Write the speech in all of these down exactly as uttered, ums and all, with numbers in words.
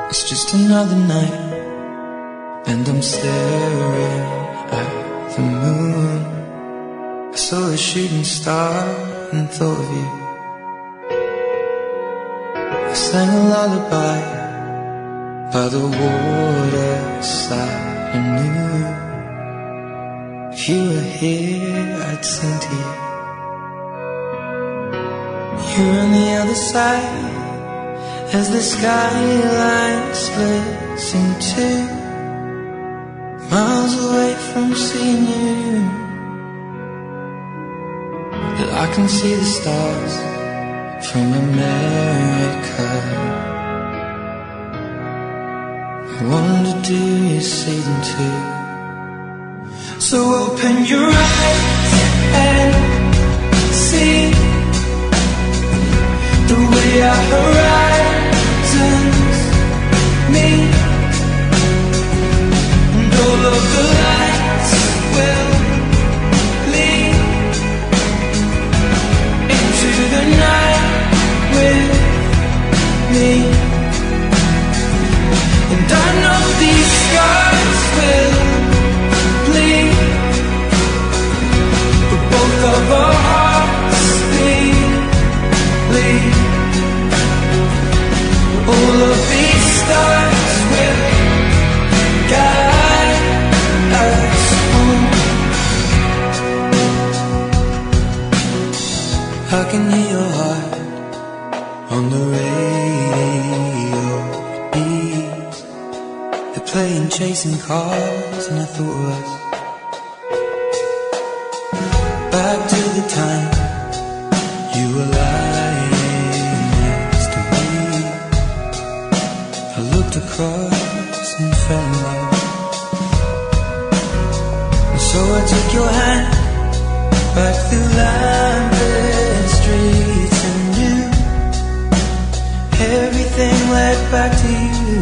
It's just another night, and I'm staring at the moon. I saw a shooting star and thought of you. I sang a lullaby by the waterside and knew if you were here, I'd sing to you. You're on the other side as the skyline splits in two, miles away from seeing you. But I can see the stars from America. I wonder, do you see them too? So open your eyes and see the way our horizons meet, and all of the lights will lead into the night with me. And I know these scars will bleed, but both of our hearts bleed. All of these stars will guide us home. I can hear your heart on the radio. It beats. They're playing Chasing Cars, and I thought of us. Back to the time you were lying next to me. I looked across and fell in love, and so I took your hand back through Lambeth streets, and knew everything led back to you.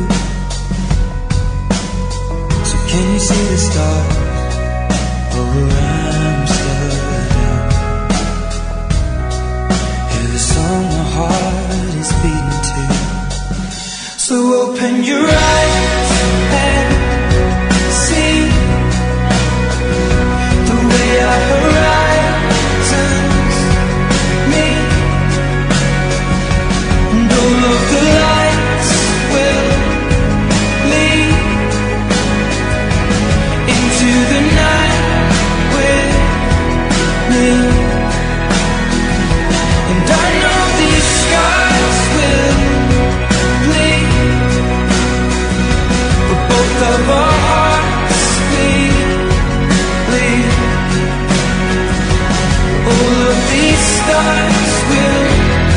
So can you see the stars over Amsterdam? Hear the song my heart is beating to. So open your eyes and see the way our horizons meet, and all of the lights will lead into the night with me. And I know these scars will bleed, but both of our hearts bleed, bleed. All of these stars will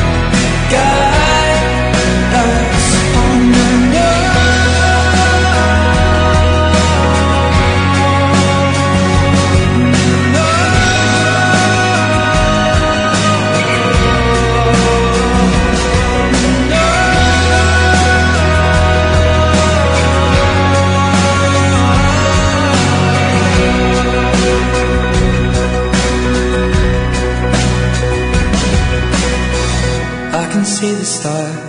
guide us on the I can see the stars